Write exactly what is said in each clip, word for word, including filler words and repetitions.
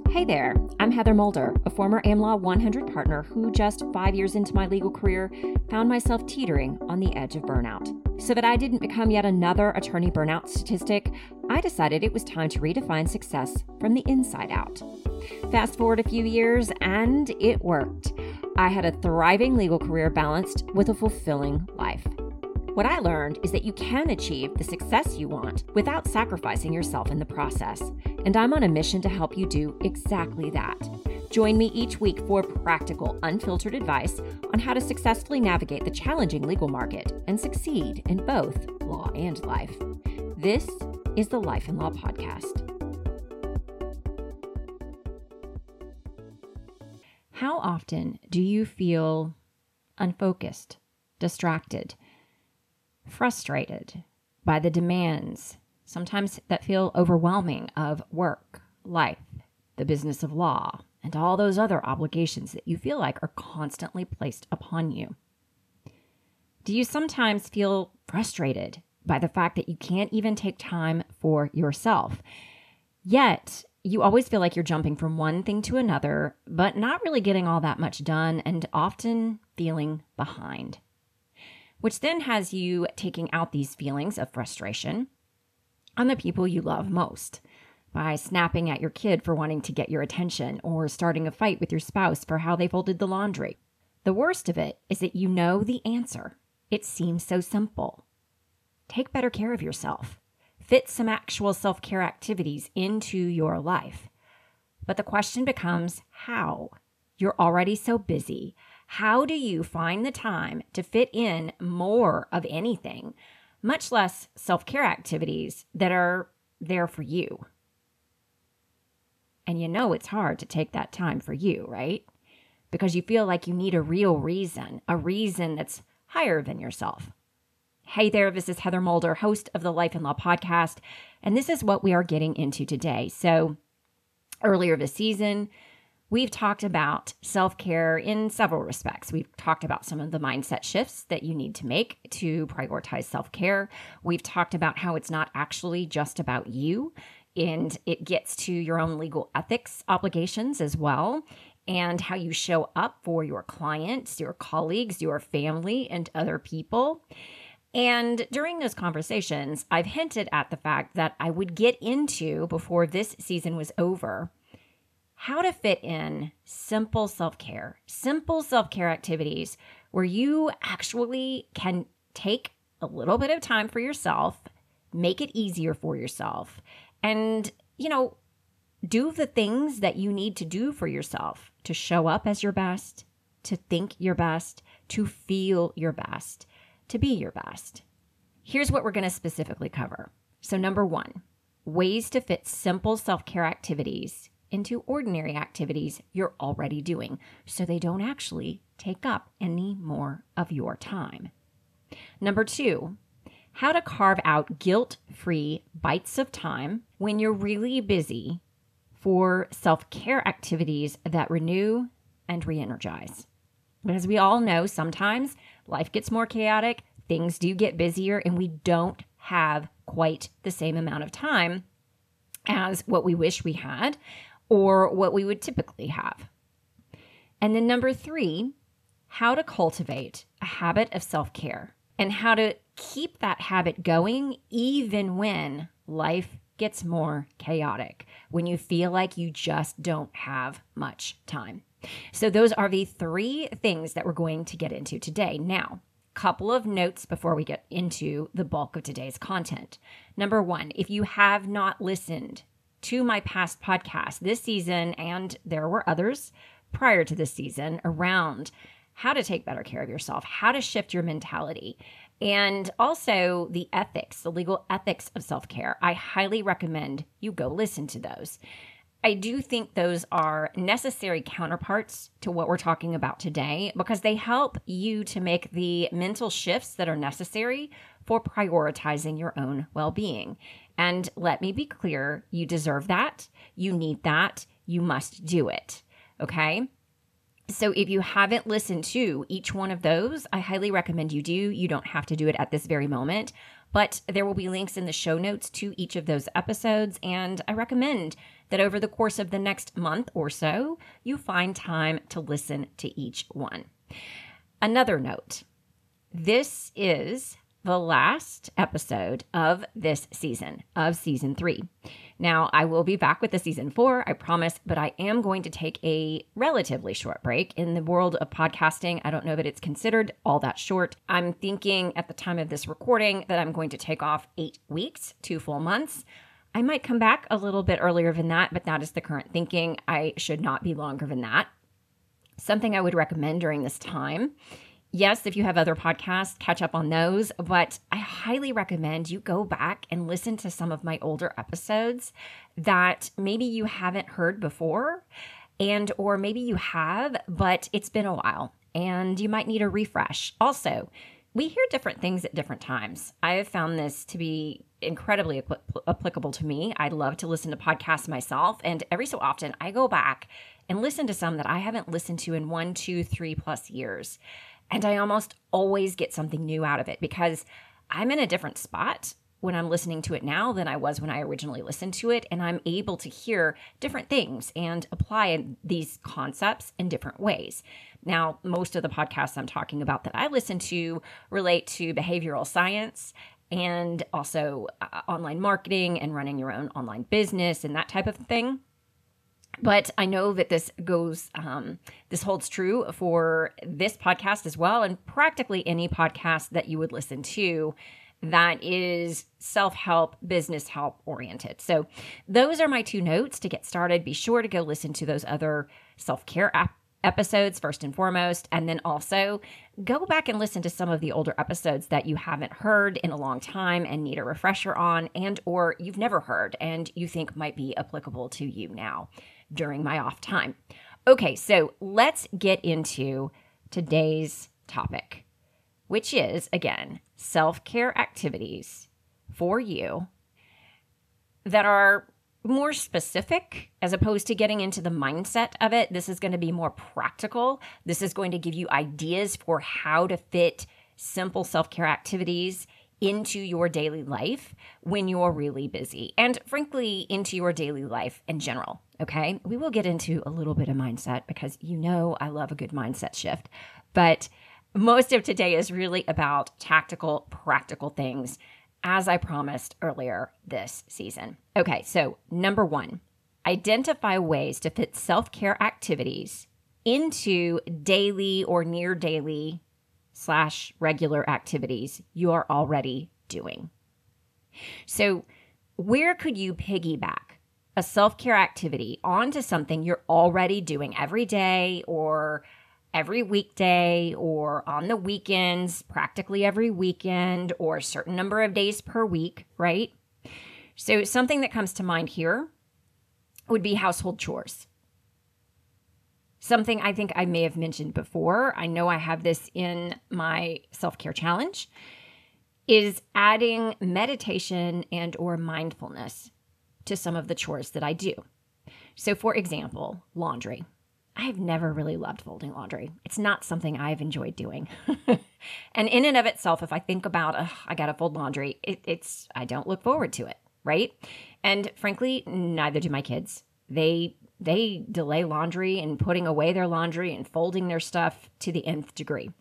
Hey there, I'm Heather Mulder, a former AmLaw one hundred partner who just five years into my legal career found myself teetering on the edge of burnout. So that I didn't become yet another attorney burnout statistic, I decided it was time to redefine success from the inside out. Fast forward a few years and it worked. I had a thriving legal career balanced with a fulfilling life. What I learned is that you can achieve the success you want without sacrificing yourself in the process. And I'm on a mission to help you do exactly that. Join me each week for practical, unfiltered advice on how to successfully navigate the challenging legal market and succeed in both law and life. This is the Life and Law Podcast. How often do you feel unfocused, distracted, frustrated by the demands, sometimes that feel overwhelming, of work, life, the business of law, and all those other obligations that you feel like are constantly placed upon you? Do you sometimes feel frustrated by the fact that you can't even take time for yourself? Yet, you always feel like you're jumping from one thing to another, but not really getting all that much done and often feeling behind. Which then has you taking out these feelings of frustration on the people you love most by snapping at your kid for wanting to get your attention or starting a fight with your spouse for how they folded the laundry. The worst of it is that you know the answer. It seems so simple. Take better care of yourself. Fit some actual self-care activities into your life. But the question becomes, how? You're already so busy. How do you find the time to fit in more of anything, much less self-care activities that are there for you? And you know it's hard to take that time for you, right? Because you feel like you need a real reason, a reason that's higher than yourself. Hey there, this is Heather Mulder, host of the Life and Law Podcast, and this is what we are getting into today. So earlier this season, we've talked about self-care in several respects. We've talked about some of the mindset shifts that you need to make to prioritize self-care. We've talked about how it's not actually just about you, and it gets to your own legal ethics obligations as well, and how you show up for your clients, your colleagues, your family, and other people. And during those conversations, I've hinted at the fact that I would get into, before this season was over, how to fit in simple self-care, simple self-care activities where you actually can take a little bit of time for yourself, make it easier for yourself, and, you know, do the things that you need to do for yourself to show up as your best, to think your best, to feel your best, to be your best. Here's what we're going to specifically cover. So number one, ways to fit simple self-care activities into ordinary activities you're already doing so they don't actually take up any more of your time. Number two, how to carve out guilt-free bites of time when you're really busy for self-care activities that renew and re-energize. Because we all know sometimes life gets more chaotic, things do get busier, and we don't have quite the same amount of time as what we wish we had or what we would typically have. And then number three, how to cultivate a habit of self-care and how to keep that habit going even when life gets more chaotic, when you feel like you just don't have much time. So those are the three things that we're going to get into today. Now, couple of notes before we get into the bulk of today's content. Number one, if you have not listened to my past podcast this season, and there were others prior to this season, around how to take better care of yourself, how to shift your mentality, and also the ethics, the legal ethics of self-care, I highly recommend you go listen to those. I do think those are necessary counterparts to what we're talking about today because they help you to make the mental shifts that are necessary for prioritizing your own well-being. And let me be clear, you deserve that, you need that, you must do it, okay? So if you haven't listened to each one of those, I highly recommend you do. You don't have to do it at this very moment, but there will be links in the show notes to each of those episodes, and I recommend that over the course of the next month or so, you find time to listen to each one. Another note, this is the last episode of this season, of season three. Now, I will be back with the season four, I promise, but I am going to take a relatively short break. In the world of podcasting, I don't know that it's considered all that short. I'm thinking at the time of this recording that I'm going to take off eight weeks, two full months. I might come back a little bit earlier than that, but that is the current thinking. I should not be longer than that. Something I would recommend during this time, yes, if you have other podcasts, catch up on those, but I highly recommend you go back and listen to some of my older episodes that maybe you haven't heard before, and or maybe you have, but it's been a while and you might need a refresh. Also, we hear different things at different times. I have found this to be incredibly apl- applicable to me. I love to listen to podcasts myself, and every so often I go back and listen to some that I haven't listened to in one, two, three plus years. And I almost always get something new out of it because I'm in a different spot when I'm listening to it now than I was when I originally listened to it. And I'm able to hear different things and apply these concepts in different ways. Now, most of the podcasts I'm talking about that I listen to relate to behavioral science and also uh, online marketing and running your own online business and that type of thing. But I know that this goes, um, this holds true for this podcast as well, and practically any podcast that you would listen to that is self-help, business help oriented. So those are my two notes to get started. Be sure to go listen to those other self-care ap- episodes first and foremost, and then also go back and listen to some of the older episodes that you haven't heard in a long time and need a refresher on, and or you've never heard and you think might be applicable to you now during my off time. Okay, so let's get into today's topic, which is, again, self-care activities for you that are more specific as opposed to getting into the mindset of it. This is going to be more practical. This is going to give you ideas for how to fit simple self-care activities into your daily life when you're really busy, and frankly, into your daily life in general, okay? We will get into a little bit of mindset because you know I love a good mindset shift, but most of today is really about tactical, practical things, as I promised earlier this season. Okay, so number one, identify ways to fit self-care activities into daily or near daily slash regular activities you are already doing. So where could you piggyback a self-care activity onto something you're already doing every day or every weekday or on the weekends, practically every weekend, or a certain number of days per week, right? So something that comes to mind here would be household chores. Something I think I may have mentioned before, I know I have this in my self-care challenge, is adding meditation and or mindfulness to some of the chores that I do. So for example, laundry. I've never really loved folding laundry. It's not something I've enjoyed doing. And in and of itself, if I think about, oh, I got to fold laundry, it, it's, I don't look forward to it, right? And frankly, neither do my kids. They They delay laundry and putting away their laundry and folding their stuff to the nth degree.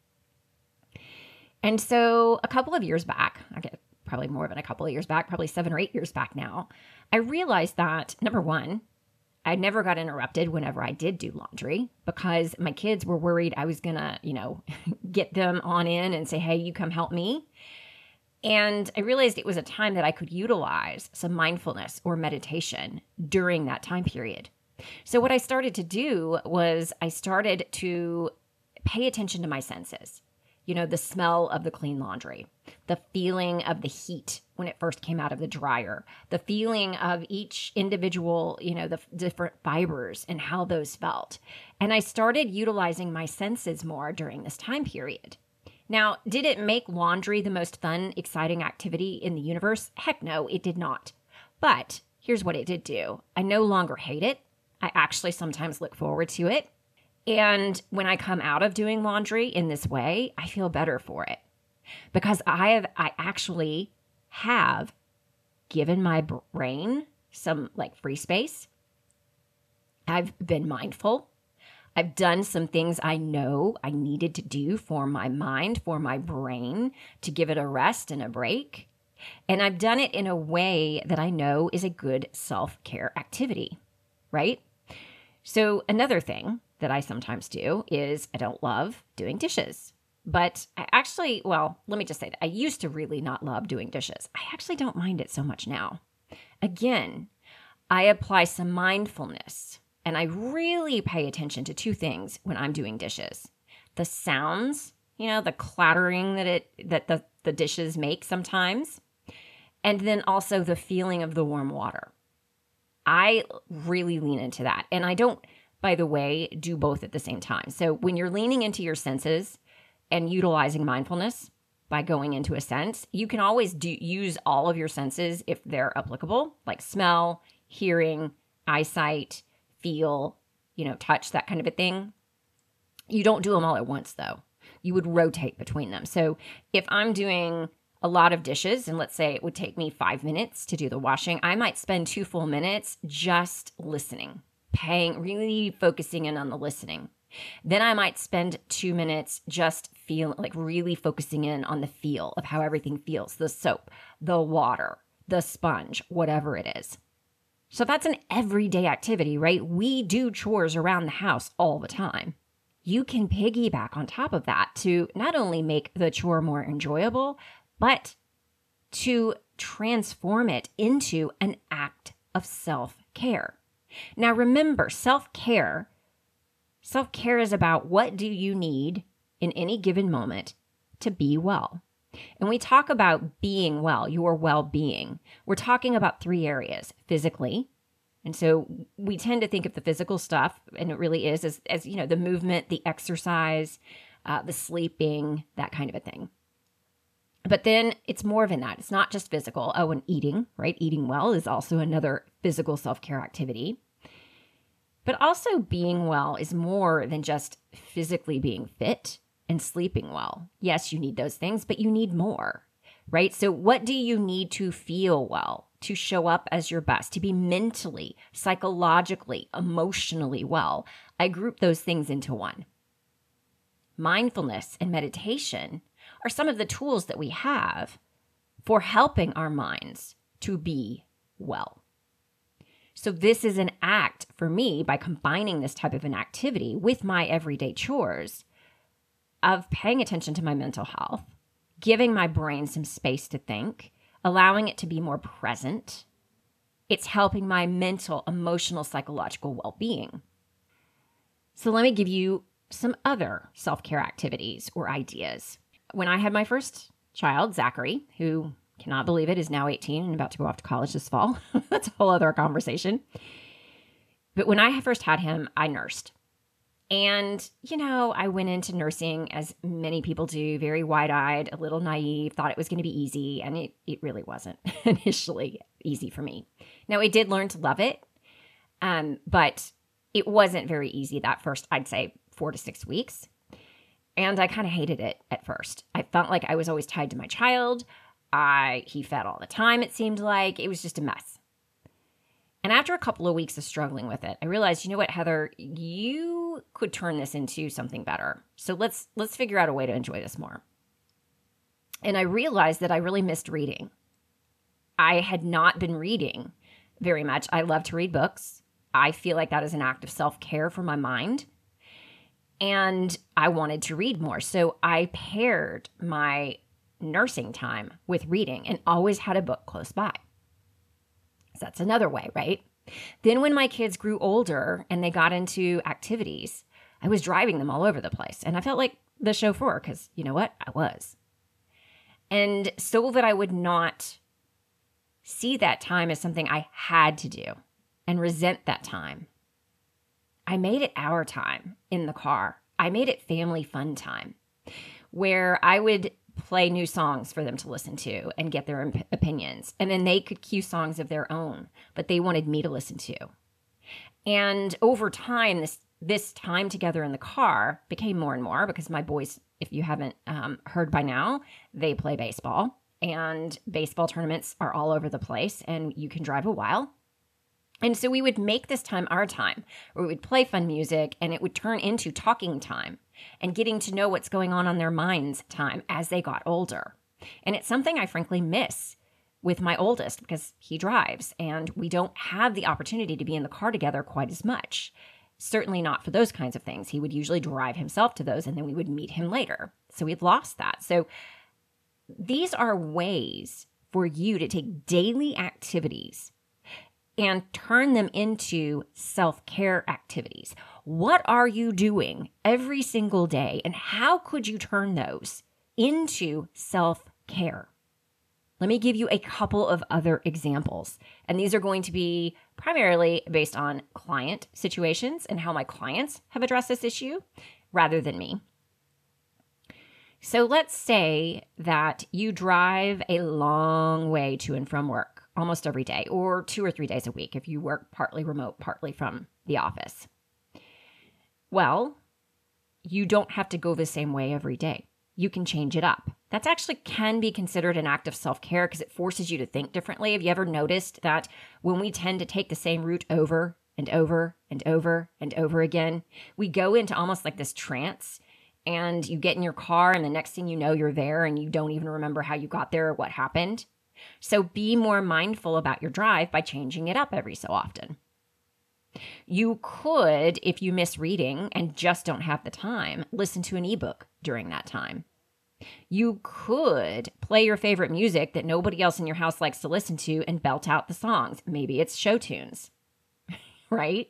And so a couple of years back, I get probably more than a couple of years back, probably seven or eight years back now, I realized that, number one, I never got interrupted whenever I did do laundry because my kids were worried I was going to, you know, get them on in and say, hey, you come help me. And I realized it was a time that I could utilize some mindfulness or meditation during that time period. So what I started to do was I started to pay attention to my senses. You know, the smell of the clean laundry, the feeling of the heat when it first came out of the dryer, the feeling of each individual, you know, the f- different fibers and how those felt. And I started utilizing my senses more during this time period. Now, did it make laundry the most fun, exciting activity in the universe? Heck no, it did not. But here's what it did do. I no longer hate it. I actually sometimes look forward to it. And when I come out of doing laundry in this way, I feel better for it because I have, I actually have given my brain some like free space I've been mindful. I've done some things I know I needed to do for my mind, for my brain, to give it a rest and a break. And I've done it in a way that I know is a good self-care activity, right? So another thing that I sometimes do is I don't love doing dishes. But I actually, well, let me just say that I used to really not love doing dishes. I actually don't mind it so much now. Again, I apply some mindfulness and I really pay attention to two things when I'm doing dishes. The sounds, you know, the clattering that it that the, the dishes make sometimes, and then also the feeling of the warm water. I really lean into that. And I don't, by the way, do both at the same time. So when you're leaning into your senses and utilizing mindfulness by going into a sense, you can always do use all of your senses if they're applicable, like smell, hearing, eyesight, feel, you know, touch, that kind of a thing. You don't do them all at once, though. You would rotate between them. So if I'm doing a lot of dishes, and let's say it would take me five minutes to do the washing, I might spend two full minutes just listening, paying, really focusing in on the listening. Then I might spend two minutes just feeling, like really focusing in on the feel of how everything feels, the soap, the water, the sponge, whatever it is. So that's an everyday activity, right? We do chores around the house all the time. You can piggyback on top of that to not only make the chore more enjoyable, but to transform it into an act of self-care. Now remember, self-care, self-care is about what do you need in any given moment to be well. And we talk about being well, your well-being. We're talking about three areas: physically. And so we tend to think of the physical stuff, and it really is, as, as you know, the movement, the exercise, uh, the sleeping, that kind of a thing. But then it's more than that. It's not just physical. Oh, and eating, right? Eating well is also another physical self-care activity. But also being well is more than just physically being fit and sleeping well. Yes, you need those things, but you need more, right? So what do you need to feel well, to show up as your best, to be mentally, psychologically, emotionally well? I group those things into one. Mindfulness and meditation are some of the tools that we have for helping our minds to be well. So this is an act for me, by combining this type of an activity with my everyday chores, of paying attention to my mental health, giving my brain some space to think, allowing it to be more present. It's helping my mental, emotional, psychological well-being. So let me give you some other self-care activities or ideas. When I had my first child, Zachary, who, cannot believe it, is now eighteen and about to go off to college this fall. That's a whole other conversation. But when I first had him, I nursed. And, you know, I went into nursing, as many people do, very wide-eyed, a little naive, thought it was going to be easy, and it, it really wasn't initially easy for me. Now, I did learn to love it, um, but it wasn't very easy that first, I'd say, four to six weeks. And I kind of hated it at first. I felt like I was always tied to my child. I he fed all the time, it seemed like. It was just a mess. And after a couple of weeks of struggling with it, I realized, you know what, Heather, you could turn this into something better. So let's let's figure out a way to enjoy this more. And I realized that I really missed reading. I had not been reading very much. I love to read books. I feel like that is an act of self-care for my mind. And I wanted to read more. So I paired my nursing time with reading and always had a book close by. So that's another way, right? Then when my kids grew older and they got into activities, I was driving them all over the place. And I felt like the chauffeur, because you know what? I was. And so that I would not see that time as something I had to do and resent that time, I made it our time in the car. I made it family fun time, where I would play new songs for them to listen to and get their op- opinions. And then they could cue songs of their own, but they wanted me to listen to. And over time, this this time together in the car became more and more, because my boys, if you haven't um, heard by now, they play baseball. And baseball tournaments are all over the place, and you can drive a while. And so we would make this time our time, where we would play fun music and it would turn into talking time and getting to know what's going on on their minds time as they got older. And it's something I frankly miss with my oldest because he drives and we don't have the opportunity to be in the car together quite as much. Certainly not for those kinds of things. He would usually drive himself to those and then we would meet him later. So we'd lost that. So these are ways for you to take daily activities and turn them into self-care activities. What are you doing every single day, and how could you turn those into self-care? Let me give you a couple of other examples, and these are going to be primarily based on client situations and how my clients have addressed this issue rather than me. So let's say that you drive a long way to and from work almost every day, or two or three days a week if you work partly remote, partly from the office. Well, you don't have to go the same way every day. You can change it up. That's actually can be considered an act of self-care because it forces you to think differently. Have you ever noticed that when we tend to take the same route over and over and over and over again, we go into almost like this trance, and you get in your car and the next thing you know, you're there and you don't even remember how you got there or what happened? So be more mindful about your drive by changing it up every so often. You could, if you miss reading and just don't have the time, listen to an ebook during that time. You could play your favorite music that nobody else in your house likes to listen to and belt out the songs. Maybe it's show tunes, right?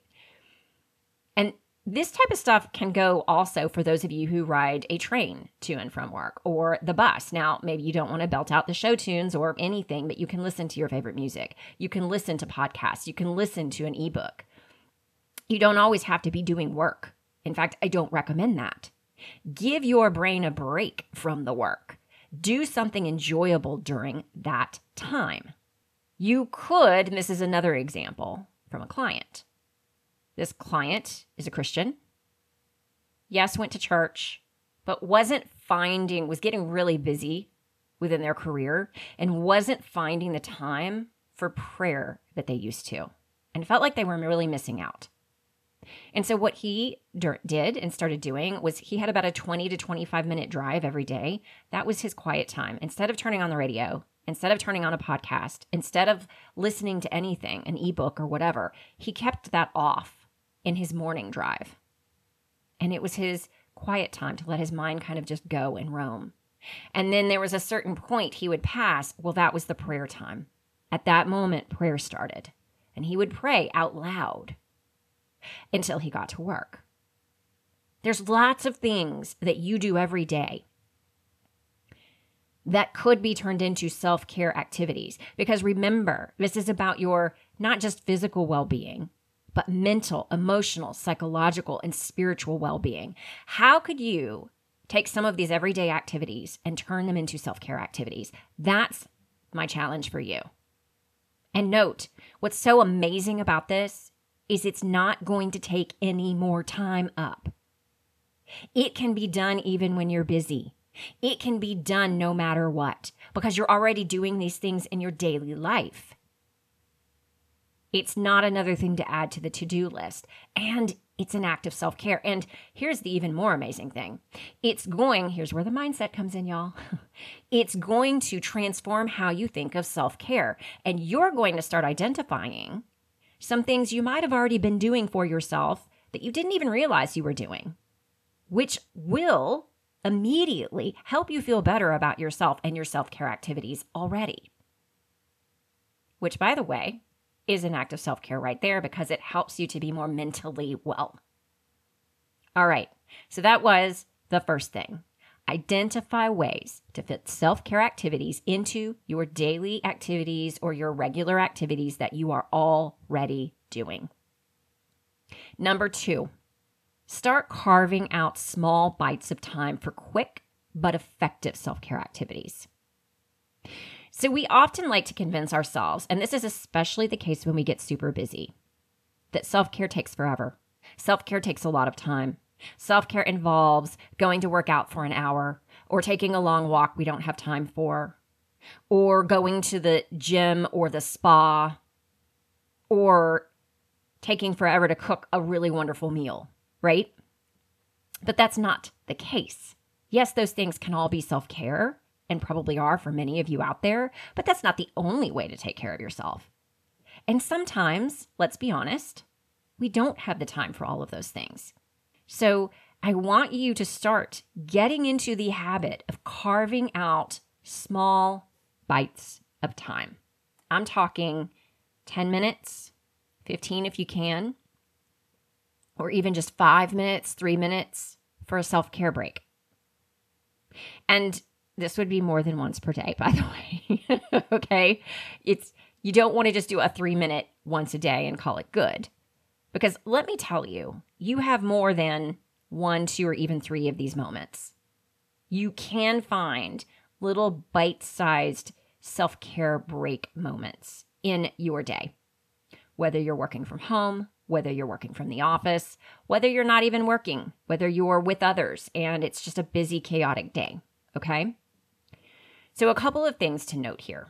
And this type of stuff can go also for those of you who ride a train to and from work or the bus. Now, maybe you don't want to belt out the show tunes or anything, but you can listen to your favorite music. You can listen to podcasts. You can listen to an ebook. You don't always have to be doing work. In fact, I don't recommend that. Give your brain a break from the work. Do something enjoyable during that time. You could, and this is another example from a client. This client is a Christian. Yes, went to church, but wasn't finding, was getting really busy within their career and wasn't finding the time for prayer that they used to, and felt like they were really missing out. And so what he did and started doing was he had about a twenty to twenty-five minute drive every day. That was his quiet time. Instead of turning on the radio, instead of turning on a podcast, instead of listening to anything, an ebook or whatever, he kept that off in his morning drive. And it was his quiet time to let his mind kind of just go and roam. And then there was a certain point he would pass. Well, that was the prayer time. At that moment, prayer started. And he would pray out loud until he got to work. There's lots of things that you do every day that could be turned into self-care activities. Because remember, this is about your not just physical well-being, but mental, emotional, psychological, and spiritual well-being. How could you take some of these everyday activities and turn them into self-care activities? That's my challenge for you. And note, what's so amazing about this is it's not going to take any more time up. It can be done even when you're busy. It can be done no matter what, because you're already doing these things in your daily life. It's not another thing to add to the to-do list. And it's an act of self-care. And here's the even more amazing thing. It's going, here's where the mindset comes in, y'all. It's going to transform how you think of self-care. And you're going to start identifying some things you might have already been doing for yourself that you didn't even realize you were doing, which will immediately help you feel better about yourself and your self-care activities already. Which, by the way, is an act of self-care right there because it helps you to be more mentally well. All right, so that was the first thing. Identify ways to fit self-care activities into your daily activities or your regular activities that you are already doing. Number two, start carving out small bites of time for quick but effective self-care activities. So we often like to convince ourselves, and this is especially the case when we get super busy, that self-care takes forever. Self-care takes a lot of time. Self-care involves going to work out for an hour or taking a long walk we don't have time for, or going to the gym or the spa, or taking forever to cook a really wonderful meal, right? But that's not the case. Yes, those things can all be self-care and probably are for many of you out there, but that's not the only way to take care of yourself. And sometimes, let's be honest, we don't have the time for all of those things. So I want you to start getting into the habit of carving out small bites of time. I'm talking ten minutes, fifteen if you can, or even just five minutes, three minutes for a self-care break. And this would be more than once per day, by the way. Okay? It's you don't want to just do a three minute once a day and call it good. Because let me tell you, you have more than one, two, or even three of these moments. You can find little bite-sized self-care break moments in your day. Whether you're working from home, whether you're working from the office, whether you're not even working, whether you're with others and it's just a busy, chaotic day, okay? So a couple of things to note here.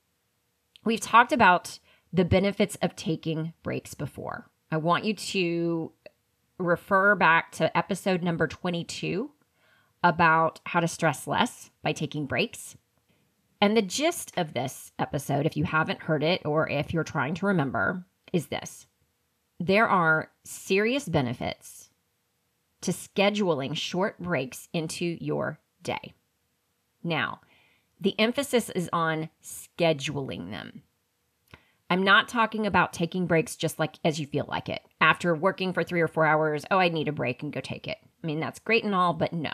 We've talked about the benefits of taking breaks before. I want you to refer back to episode number twenty-two about how to stress less by taking breaks. And the gist of this episode, if you haven't heard it or if you're trying to remember, is this. There are serious benefits to scheduling short breaks into your day. Now, the emphasis is on scheduling them. I'm not talking about taking breaks just like as you feel like it. After working for three or four hours, oh, I need a break and go take it. I mean, that's great and all, but no.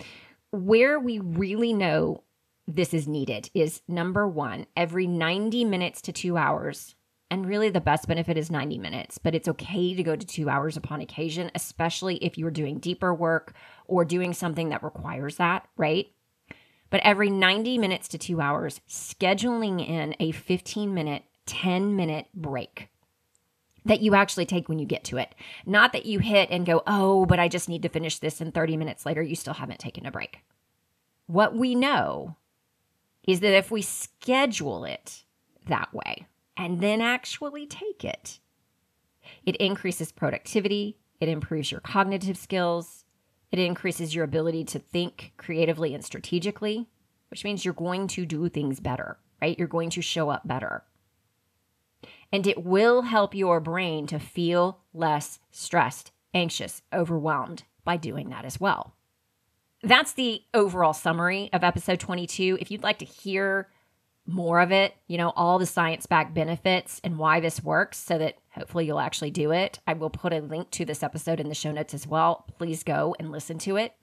Where we really know this is needed is number one, every ninety minutes to two hours. And really the best benefit is ninety minutes, but it's okay to go to two hours upon occasion, especially if you're doing deeper work or doing something that requires that, right? But every ninety minutes to two hours, scheduling in a fifteen minute, ten minute break that you actually take when you get to it. Not that you hit and go, oh, but I just need to finish this, and thirty minutes later, you still haven't taken a break. What we know is that if we schedule it that way and then actually take it, it increases productivity, it improves your cognitive skills, it increases your ability to think creatively and strategically, which means you're going to do things better, right? You're going to show up better. And it will help your brain to feel less stressed, anxious, overwhelmed by doing that as well. That's the overall summary of episode twenty-two. If you'd like to hear more of it, you know, all the science-backed benefits and why this works so that hopefully you'll actually do it, I will put a link to this episode in the show notes as well. Please go and listen to it.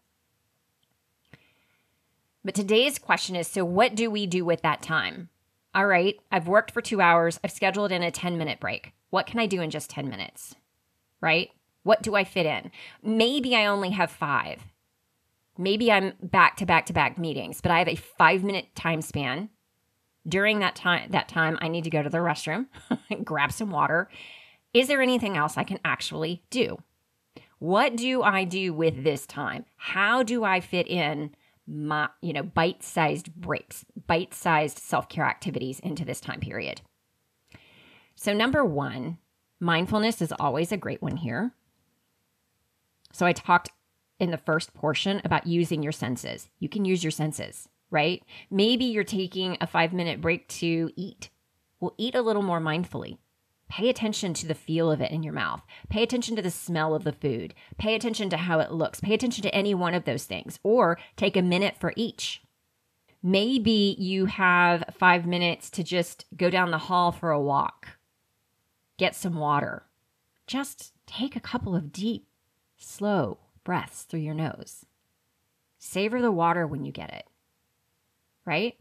But today's question is, so what do we do with that time? All right, I've worked for two hours. I've scheduled in a ten minute break. What can I do in just ten minutes, right? What do I fit in? Maybe I only have five. Maybe I'm back to back to back meetings, but I have a five minute time span. During that time, that time, I need to go to the restroom, grab some water. Is there anything else I can actually do? What do I do with this time? How do I fit in my, you know, bite-sized breaks, bite-sized self-care activities into this time period? So number one, mindfulness is always a great one here. So I talked in the first portion about using your senses. You can use your senses, right? Maybe you're taking a five minute break to eat. Well, eat a little more mindfully. Pay attention to the feel of it in your mouth. Pay attention to the smell of the food. Pay attention to how it looks. Pay attention to any one of those things, or take a minute for each. Maybe you have five minutes to just go down the hall for a walk. Get some water. Just take a couple of deep, slow breaths through your nose. Savor the water when you get it, right?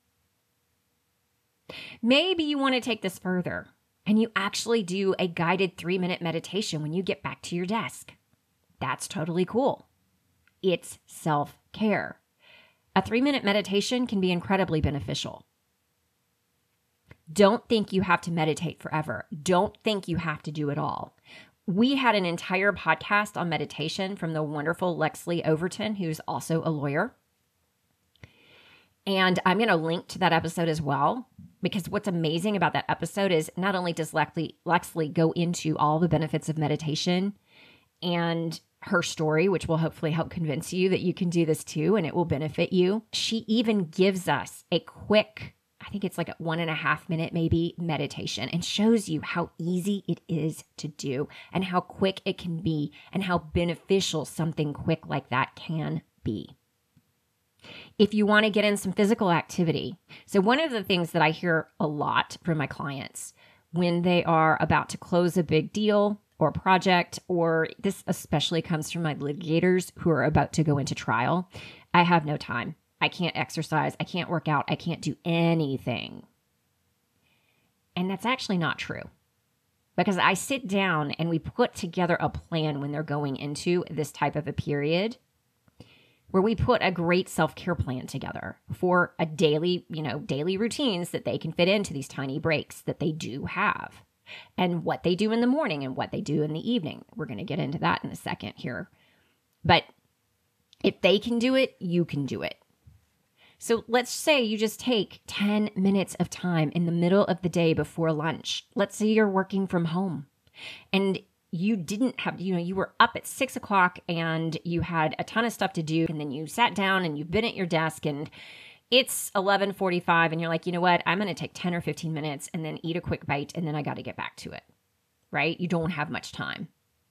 Maybe you want to take this further and you actually do a guided three minute meditation when you get back to your desk. That's totally cool. It's self-care. A three minute meditation can be incredibly beneficial. Don't think you have to meditate forever. Don't think you have to do it all. We had an entire podcast on meditation from the wonderful Lexley Overton, who's also a lawyer. And I'm going to link to that episode as well, because what's amazing about that episode is not only does Lexley, Lexley go into all the benefits of meditation and her story, which will hopefully help convince you that you can do this too and it will benefit you. She even gives us a quick, I think it's like a one and a half minute maybe meditation, and shows you how easy it is to do and how quick it can be and how beneficial something quick like that can be. If you want to get in some physical activity. So one of the things that I hear a lot from my clients when they are about to close a big deal or project, or this especially comes from my litigators who are about to go into trial, I have no time. I can't exercise. I can't work out. I can't do anything. And that's actually not true, because I sit down and we put together a plan when they're going into this type of a period, where we put a great self-care plan together for a daily, you know, daily routines that they can fit into these tiny breaks that they do have, and what they do in the morning and what they do in the evening. We're going to get into that in a second here. But if they can do it, you can do it. So let's say you just take ten minutes of time in the middle of the day before lunch. Let's say you're working from home and you didn't have, you know, you were up at six o'clock and you had a ton of stuff to do. And then you sat down and you've been at your desk and it's eleven forty-five and you're like, you know what, I'm going to take ten or fifteen minutes and then eat a quick bite and then I got to get back to it, right? You don't have much time.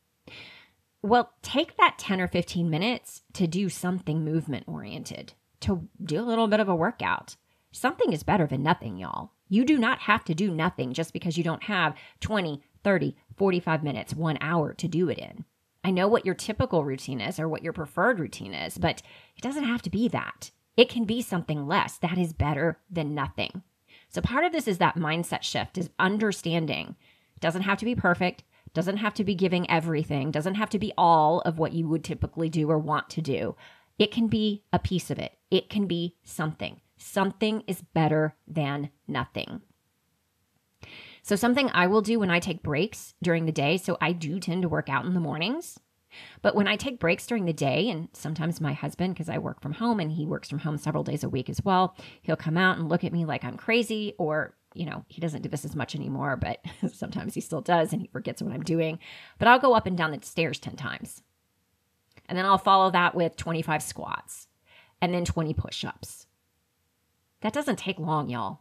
Well, take that ten or fifteen minutes to do something movement oriented, to do a little bit of a workout. Something is better than nothing, y'all. You do not have to do nothing just because you don't have twenty, thirty, forty-five minutes, one hour to do it in. I know what your typical routine is or what your preferred routine is, but it doesn't have to be that. It can be something less. That is better than nothing. So part of this is that mindset shift, is understanding it doesn't have to be perfect, doesn't have to be giving everything, doesn't have to be all of what you would typically do or want to do. It can be a piece of it. It can be something. Something is better than nothing. So something I will do when I take breaks during the day, so I do tend to work out in the mornings, but when I take breaks during the day, and sometimes my husband, because I work from home and he works from home several days a week as well, he'll come out and look at me like I'm crazy, or, you know, he doesn't do this as much anymore, but sometimes he still does and he forgets what I'm doing. But I'll go up and down the stairs ten times. And then I'll follow that with twenty-five squats and then twenty push-ups. That doesn't take long, y'all.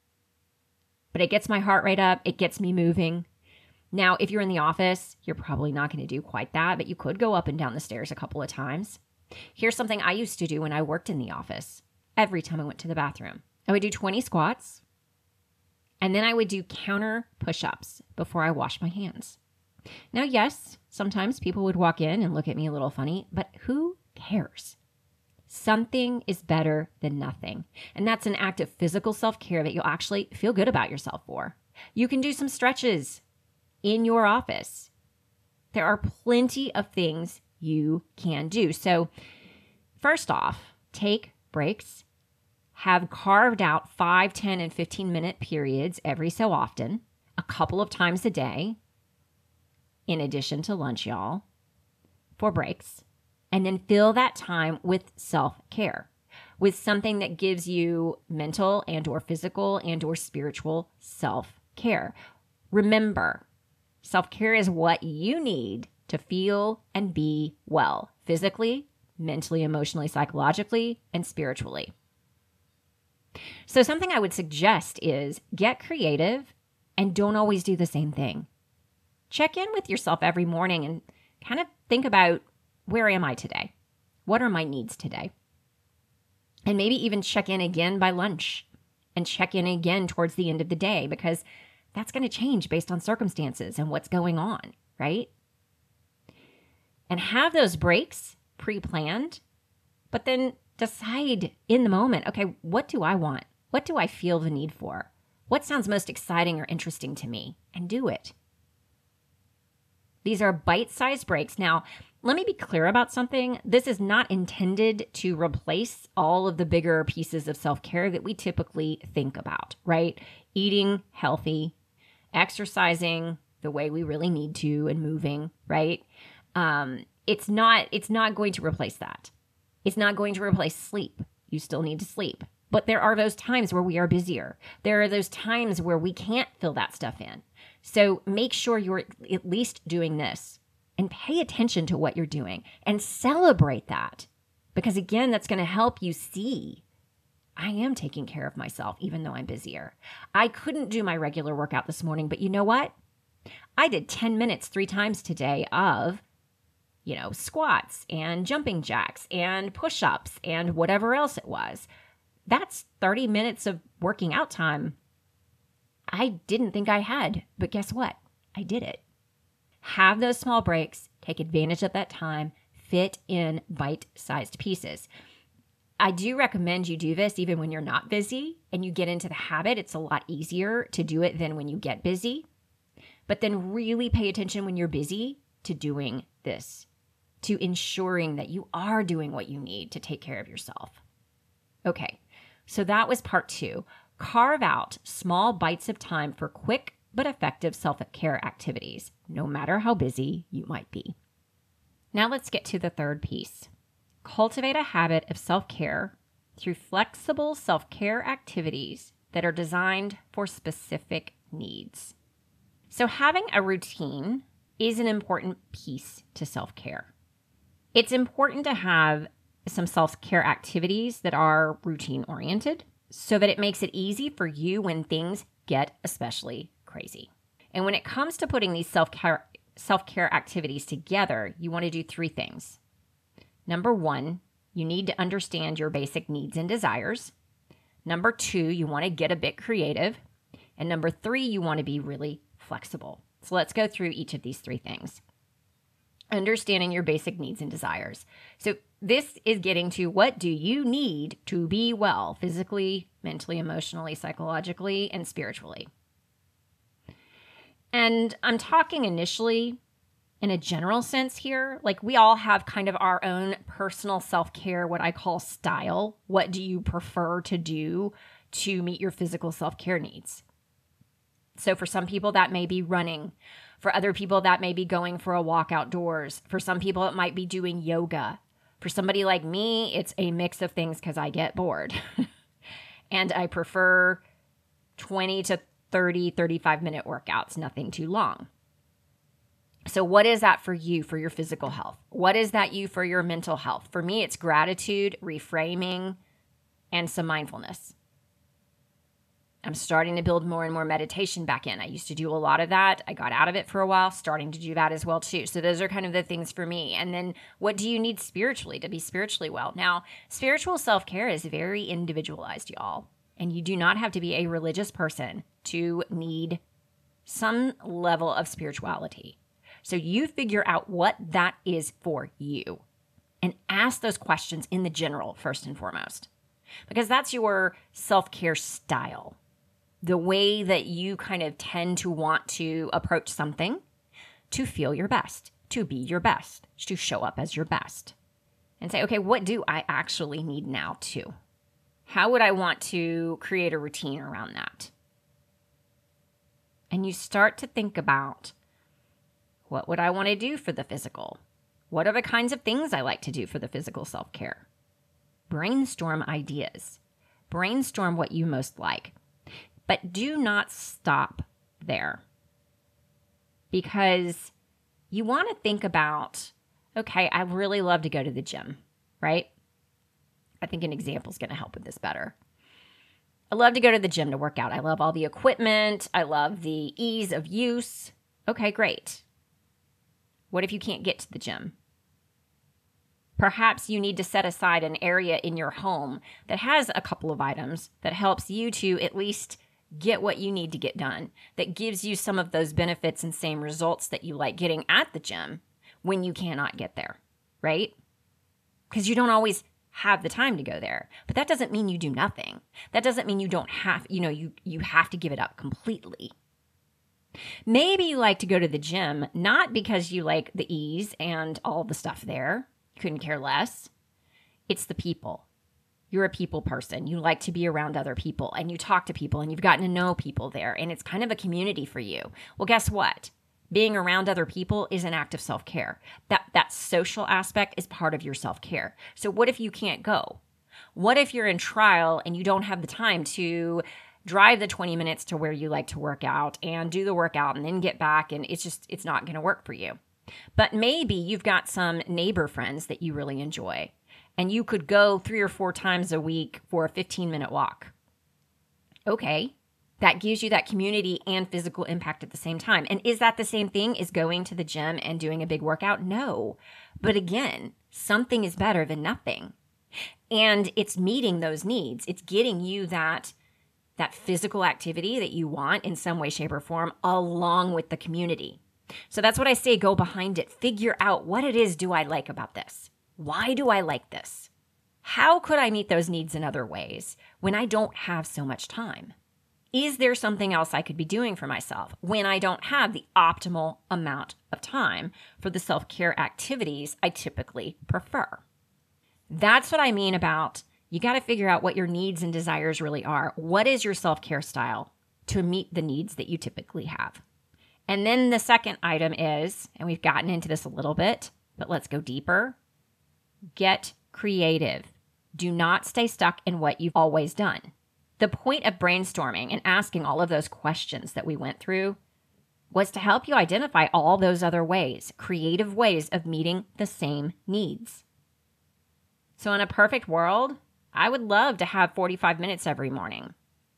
But it gets my heart rate up. It gets me moving. Now, if you're in the office, you're probably not going to do quite that, but you could go up and down the stairs a couple of times. Here's something I used to do when I worked in the office. Every time I went to the bathroom, I would do twenty squats, and then I would do counter push-ups before I washed my hands. Now, yes, sometimes people would walk in and look at me a little funny, but who cares? Something is better than nothing. And that's an act of physical self-care that you'll actually feel good about yourself for. You can do some stretches in your office. There are plenty of things you can do. So first off, take breaks. Have carved out five, ten, and fifteen minute periods every so often, a couple of times a day, in addition to lunch, y'all, for breaks. And then fill that time with self-care, with something that gives you mental and or physical and or spiritual self-care. Remember, self-care is what you need to feel and be well, physically, mentally, emotionally, psychologically, and spiritually. So something I would suggest is get creative and don't always do the same thing. Check in with yourself every morning and kind of think about, where am I today? What are my needs today? And maybe even check in again by lunch and check in again towards the end of the day, because that's going to change based on circumstances and what's going on, right? And have those breaks pre-planned, but then decide in the moment, okay, what do I want? What do I feel the need for? What sounds most exciting or interesting to me? And do it. These are bite-sized breaks. Now, let me be clear about something. This is not intended to replace all of the bigger pieces of self-care that we typically think about, right? Eating healthy, exercising the way we really need to, and moving, right? Um, it's not, it's not going to replace that. It's not going to replace sleep. You still need to sleep. But there are those times where we are busier. There are those times where we can't fill that stuff in. So make sure you're at least doing this and pay attention to what you're doing and celebrate that. Because again, that's going to help you see I am taking care of myself even though I'm busier. I couldn't do my regular workout this morning, but you know what? I did ten minutes three times today of, you know, squats and jumping jacks and push-ups and whatever else it was. That's thirty minutes of working out time I didn't think I had, but guess what? I did it. Have those small breaks, take advantage of that time, fit in bite-sized pieces. I do recommend you do this even when you're not busy and you get into the habit. It's a lot easier to do it than when you get busy. But then really pay attention when you're busy to doing this, to ensuring that you are doing what you need to take care of yourself. Okay, so that was part two. Carve out small bites of time for quick but effective self-care activities, no matter how busy you might be. Now let's get to the third piece. Cultivate a habit of self-care through flexible self-care activities that are designed for specific needs. So having a routine is an important piece to self-care. It's important to have some self-care activities that are routine-oriented so that it makes it easy for you when things get especially crazy. And when it comes to putting these self-care self-care activities together, you want to do three things. Number one, you need to understand your basic needs and desires. Number two, you want to get a bit creative. And number three, you want to be really flexible. So let's go through each of these three things. Understanding your basic needs and desires. So this is getting to what do you need to be well physically, mentally, emotionally, psychologically, and spiritually. And I'm talking initially in a general sense here. Like we all have kind of our own personal self-care, what I call style. What do you prefer to do to meet your physical self-care needs? So for some people, that may be running. For other people, that may be going for a walk outdoors. For some people, it might be doing yoga. For somebody like me, it's a mix of things because I get bored. And I prefer twenty to thirty, thirty-five minute workouts, nothing too long. So what is that for you for your physical health? What is that you for your mental health? For me, it's gratitude, reframing, and some mindfulness. I'm starting to build more and more meditation back in. I used to do a lot of that. I got out of it for a while, starting to do that as well too. So those are kind of the things for me. And then what do you need spiritually to be spiritually well? Now, spiritual self-care is very individualized, y'all. And you do not have to be a religious person to need some level of spirituality. So you figure out what that is for you and ask those questions in the general first and foremost, because that's your self-care style. The way that you kind of tend to want to approach something to feel your best, to be your best, to show up as your best. And say, okay, what do I actually need now too? How would I want to create a routine around that? And you start to think about, what would I want to do for the physical? What are the kinds of things I like to do for the physical self-care? Brainstorm ideas. Brainstorm what you most like. But do not stop there, because you want to think about, okay, I really love to go to the gym, right? I think an example is going to help with this better. I love to go to the gym to work out. I love all the equipment. I love the ease of use. Okay, great. What if you can't get to the gym? Perhaps you need to set aside an area in your home that has a couple of items that helps you to at least get what you need to get done, that gives you some of those benefits and same results that you like getting at the gym when you cannot get there, right? Because you don't always have the time to go there. But that doesn't mean you do nothing. That doesn't mean you don't have, you know, you, you have to give it up completely. Maybe you like to go to the gym, not because you like the ease and all the stuff there. You couldn't care less. It's the people. You're a people person. You like to be around other people and you talk to people and you've gotten to know people there and it's kind of a community for you. Well, guess what? Being around other people is an act of self-care. That that social aspect is part of your self-care. So what if you can't go? What if you're in trial and you don't have the time to drive the twenty minutes to where you like to work out and do the workout and then get back, and it's just, it's not going to work for you. But maybe you've got some neighbor friends that you really enjoy, and you could go three or four times a week for a fifteen minute walk. Okay, that gives you that community and physical impact at the same time. And is that the same thing as going to the gym and doing a big workout? No. But again, something is better than nothing. And it's meeting those needs. It's getting you that that physical activity that you want in some way, shape, or form, along with the community. So that's what I say, go behind it. Figure out, what it is do I like about this? Why do I like this? How could I meet those needs in other ways when I don't have so much time? Is there something else I could be doing for myself when I don't have the optimal amount of time for the self-care activities I typically prefer? That's what I mean about, you got to figure out what your needs and desires really are. What is your self-care style to meet the needs that you typically have? And then the second item is, and we've gotten into this a little bit, but let's go deeper. Get creative. Do not stay stuck in what you've always done. The point of brainstorming and asking all of those questions that we went through was to help you identify all those other ways, creative ways of meeting the same needs. So in a perfect world, I would love to have forty-five minutes every morning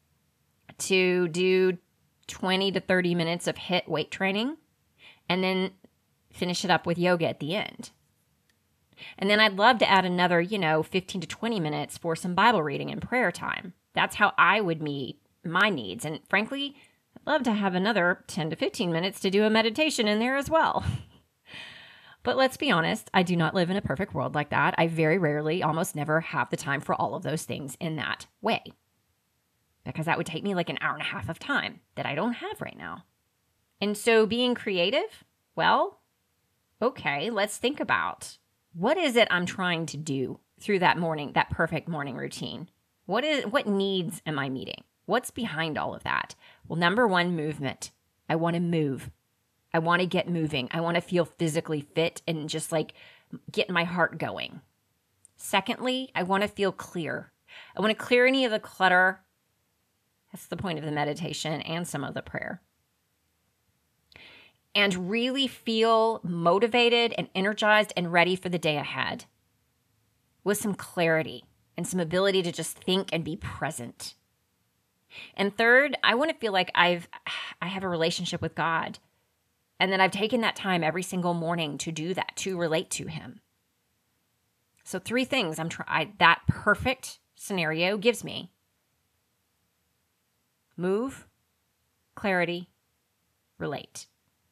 to do twenty to thirty minutes of HIIT weight training and then finish it up with yoga at the end. And then I'd love to add another, you know, fifteen to twenty minutes for some Bible reading and prayer time. That's how I would meet my needs. And frankly, I'd love to have another ten to fifteen minutes to do a meditation in there as well. But let's be honest, I do not live in a perfect world like that. I very rarely, almost never have the time for all of those things in that way, because that would take me like an hour and a half of time that I don't have right now. And so being creative, well, okay, let's think about, what is it I'm trying to do through that morning, that perfect morning routine? What is, what needs am I meeting? What's behind all of that? Well, number one, movement. I want to move. I want to get moving. I want to feel physically fit and just like get my heart going. Secondly, I want to feel clear. I want to clear any of the clutter. That's the point of the meditation and some of the prayer. And really feel motivated and energized and ready for the day ahead with some clarity and some ability to just think and be present. And third, I want to feel like I've I have a relationship with God, and that I've taken that time every single morning to do that, to relate to Him. So three things I'm try that perfect scenario gives me: move, clarity, relate.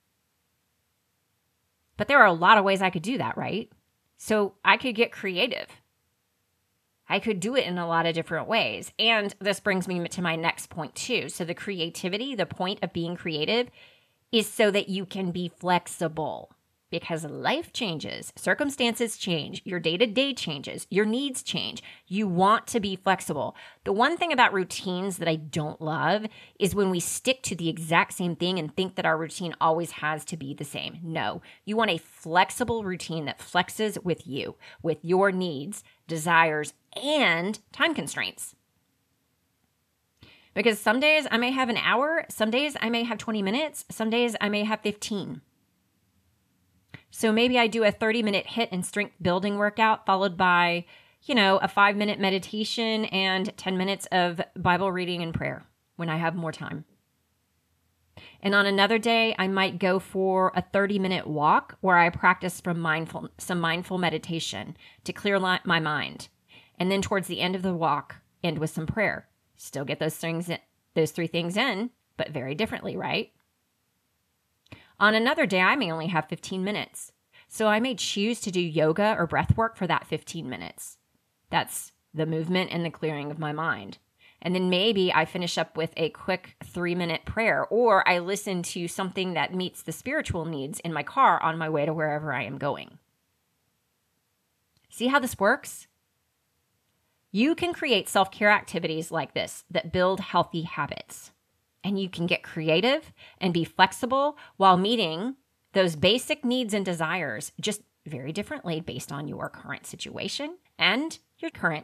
But there are a lot of ways I could do that, right? So I could get creative. I could do it in a lot of different ways. And this brings me to my next point too. So the creativity, the point of being creative is so that you can be flexible, because life changes, circumstances change, your day-to-day changes, your needs change. You want to be flexible. The one thing about routines that I don't love is when we stick to the exact same thing and think that our routine always has to be the same. No, you want a flexible routine that flexes with you, with your needs, desires, and time constraints. Because some days I may have an hour, some days I may have twenty minutes, some days I may have fifteen. So maybe I do a thirty minute HIIT and strength building workout followed by, you know, a five minute meditation and ten minutes of Bible reading and prayer when I have more time. And on another day, I might go for a thirty minute walk where I practice from mindful, some mindful meditation to clear my mind. And then towards the end of the walk, end with some prayer. Still get those things, in, those three things in, but very differently, right? On another day, I may only have fifteen minutes. So I may choose to do yoga or breath work for that fifteen minutes. That's the movement and the clearing of my mind. And then maybe I finish up with a quick three minute prayer, or I listen to something that meets the spiritual needs in my car on my way to wherever I am going. See how this works? You can create self-care activities like this that build healthy habits. And you can get creative and be flexible while meeting those basic needs and desires just very differently based on your current situation and your current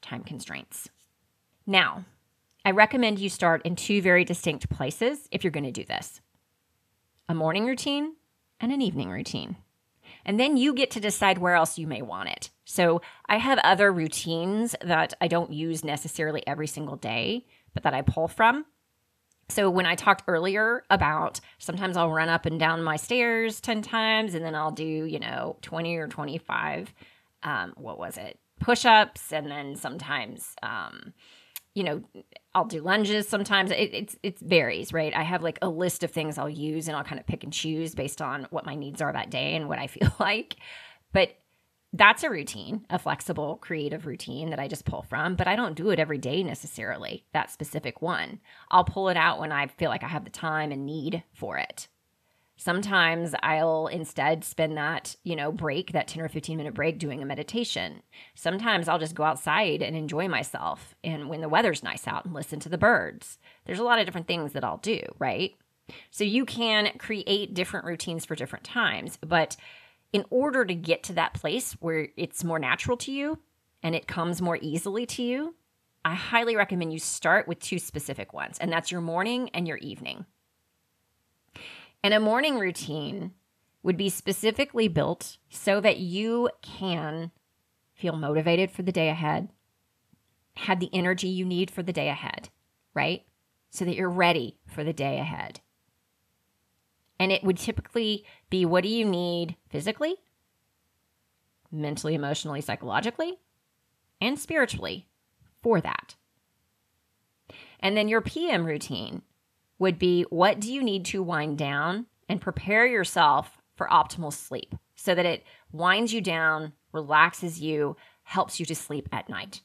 time constraints. Now, I recommend you start in two very distinct places if you're going to do this: a morning routine and an evening routine. And then you get to decide where else you may want it. So I have other routines that I don't use necessarily every single day, but that I pull from. So when I talked earlier about sometimes I'll run up and down my stairs ten times, and then I'll do, you know, twenty or twenty-five, um, what was it? push-ups, and then sometimes, um, you know, I'll do lunges sometimes. It, it's, it varies, right? I have like a list of things I'll use, and I'll kind of pick and choose based on what my needs are that day and what I feel like. But that's a routine, a flexible, creative routine that I just pull from, but I don't do it every day necessarily, that specific one. I'll pull it out when I feel like I have the time and need for it. Sometimes I'll instead spend that, you know, break, that ten or fifteen minute break doing a meditation. Sometimes I'll just go outside and enjoy myself, and when the weather's nice out, and listen to the birds. There's a lot of different things that I'll do, right? So you can create different routines for different times, but in order to get to that place where it's more natural to you and it comes more easily to you, I highly recommend you start with two specific ones, and that's your morning and your evening. And a morning routine would be specifically built so that you can feel motivated for the day ahead, have the energy you need for the day ahead, right? So that you're ready for the day ahead. And it would typically be, what do you need physically, mentally, emotionally, psychologically, and spiritually for that? And then your P M routine would be, what do you need to wind down and prepare yourself for optimal sleep so that it winds you down, relaxes you, helps you to sleep at night.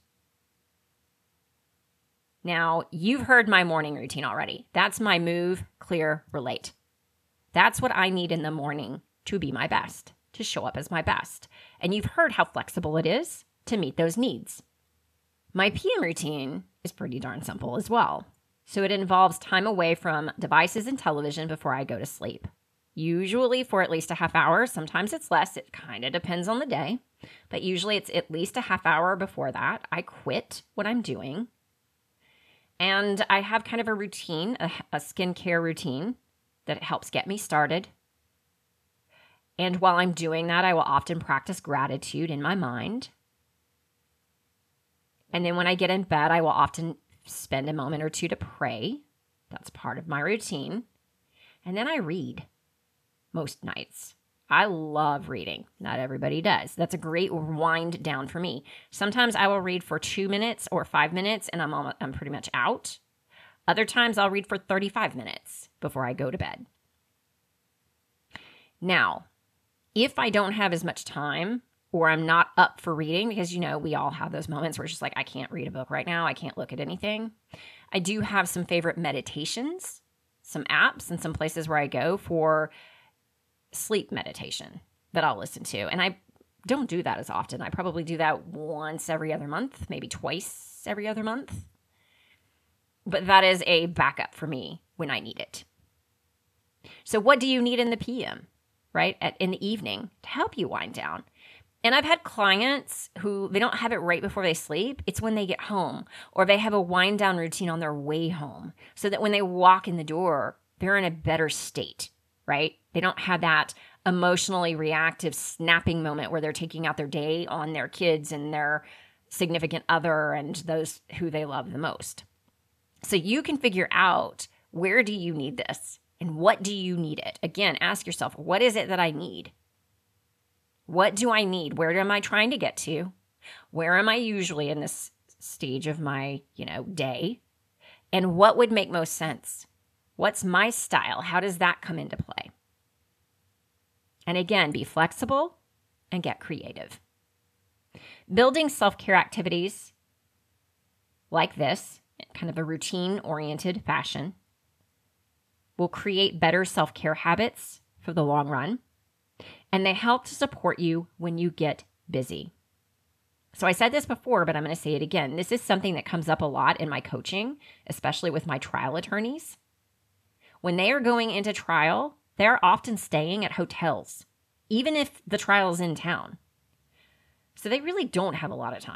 Now, you've heard my morning routine already. That's my move, clear, relate. That's what I need in the morning to be my best, to show up as my best. And you've heard how flexible it is to meet those needs. My P M routine is pretty darn simple as well. So it involves time away from devices and television before I go to sleep. Usually for at least a half hour. Sometimes it's less. It kind of depends on the day. But usually it's at least a half hour before that. I quit what I'm doing. And I have kind of a routine, a, a skincare routine that helps get me started. And while I'm doing that, I will often practice gratitude in my mind. And then when I get in bed, I will often spend a moment or two to pray. That's part of my routine. And then I read most nights. I love reading. Not everybody does. That's a great wind down for me. Sometimes I will read for two minutes or five minutes and I'm almost, I'm pretty much out. Other times I'll read for thirty-five minutes before I go to bed. Now, if I don't have as much time, or I'm not up for reading, because, you know, we all have those moments where it's just like, I can't read a book right now. I can't look at anything. I do have some favorite meditations, some apps, and some places where I go for sleep meditation that I'll listen to. And I don't do that as often. I probably do that once every other month, maybe twice every other month. But that is a backup for me when I need it. So what do you need in the P M, right? At, in the evening to help you wind down? And I've had clients who, they don't have it right before they sleep. It's when they get home, or they have a wind down routine on their way home so that when they walk in the door, they're in a better state, right? They don't have that emotionally reactive snapping moment where they're taking out their day on their kids and their significant other and those who they love the most. So you can figure out, where do you need this and what do you need it? Again, ask yourself, what is it that I need? What do I need? Where am I trying to get to? Where am I usually in this stage of my, you know, day? And what would make most sense? What's my style? How does that come into play? And again, be flexible and get creative. Building self-care activities like this, kind of a routine-oriented fashion, will create better self-care habits for the long run. And they help to support you when you get busy. So I said this before, but I'm going to say it again. This is something that comes up a lot in my coaching, especially with my trial attorneys. When they are going into trial, they're often staying at hotels, even if the trial is in town. So they really don't have a lot of time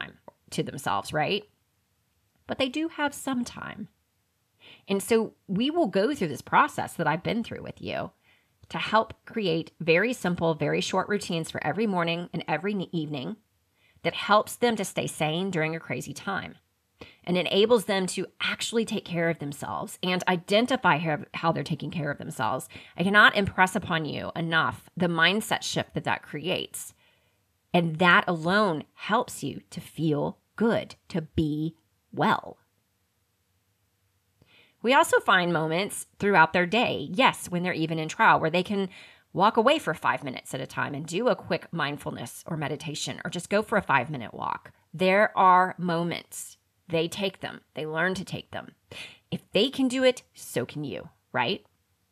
to themselves, right? But they do have some time. And so we will go through this process that I've been through with you to help create very simple, very short routines for every morning and every evening that helps them to stay sane during a crazy time and enables them to actually take care of themselves and identify how they're taking care of themselves. I cannot impress upon you enough the mindset shift that that creates. And that alone helps you to feel good, to be well. We also find moments throughout their day, yes, when they're even in trial, where they can walk away for five minutes at a time and do a quick mindfulness or meditation, or just go for a five-minute walk. There are moments. They take them. They learn to take them. If they can do it, so can you, right?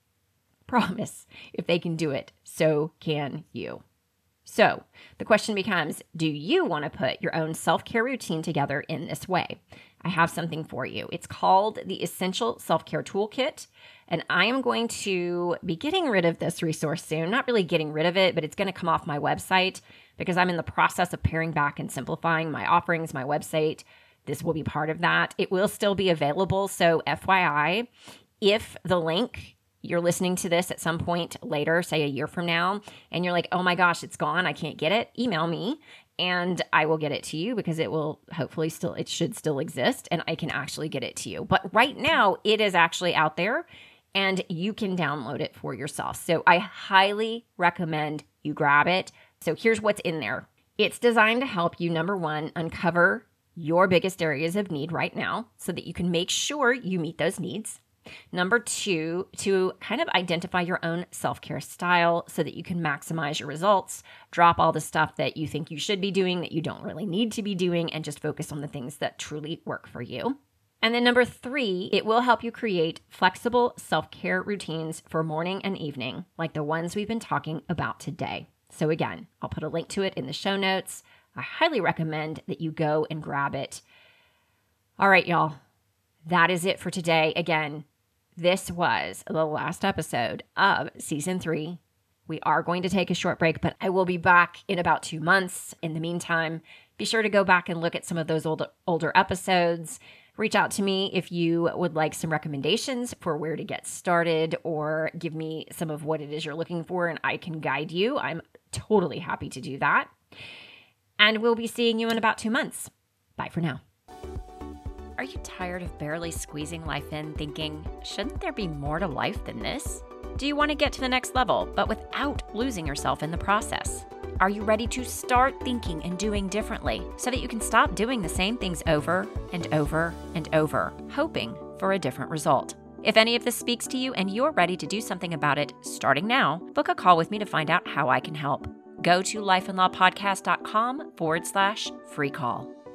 Promise. If they can do it, so can you. So the question becomes, do you want to put your own self-care routine together in this way? I have something for you. It's called the Essential Self-Care Toolkit, and I am going to be getting rid of this resource soon. Not really getting rid of it, but it's going to come off my website because I'm in the process of paring back and simplifying my offerings, my website. This will be part of that. It will still be available, so F Y I, if the link, you're listening to this at some point later, say a year from now, and you're like, oh my gosh, it's gone, I can't get it, email me and I will get it to you because it will hopefully still, it should still exist and I can actually get it to you. But right now it is actually out there and you can download it for yourself. So I highly recommend you grab it. So here's what's in there. It's designed to help you, number one, uncover your biggest areas of need right now so that you can make sure you meet those needs. Number two, to kind of identify your own self-care style so that you can maximize your results, drop all the stuff that you think you should be doing that you don't really need to be doing, and just focus on the things that truly work for you. And then number three, it will help you create flexible self-care routines for morning and evening, like the ones we've been talking about today. So again, I'll put a link to it in the show notes. I highly recommend that you go and grab it. All right, y'all. That is it for today. Again, this was the last episode of season three. We are going to take a short break, but I will be back in about two months. In the meantime, be sure to go back and look at some of those old, older episodes. Reach out to me if you would like some recommendations for where to get started or give me some of what it is you're looking for and I can guide you. I'm totally happy to do that. And we'll be seeing you in about two months. Bye for now. Are you tired of barely squeezing life in, thinking, shouldn't there be more to life than this? Do you want to get to the next level, but without losing yourself in the process? Are you ready to start thinking and doing differently so that you can stop doing the same things over and over and over, hoping for a different result? If any of this speaks to you and you're ready to do something about it starting now, book a call with me to find out how I can help. Go to lifeandlawpodcast.com forward slash free call.